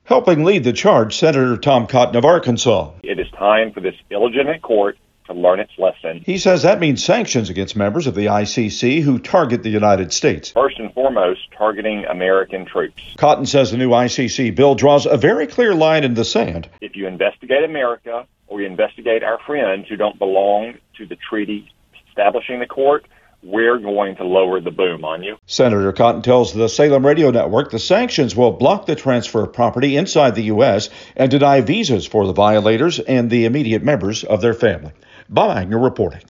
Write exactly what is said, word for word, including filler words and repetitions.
Helping lead the charge, Senator Tom Cotton of Arkansas. It is time for this illegitimate court to learn its lesson. He says that means sanctions against members of the I C C who target the United States. First and foremost, targeting American troops. Cotton says the new I C C bill draws a very clear line in the sand. If you investigate America or you investigate our friends who don't belong to the treaty establishing the court, we're going to lower the boom on you. Senator Cotton tells the Salem Radio Network the sanctions will block the transfer of property inside the U S and deny visas for the violators and the immediate members of their family. Bob Agnew reporting.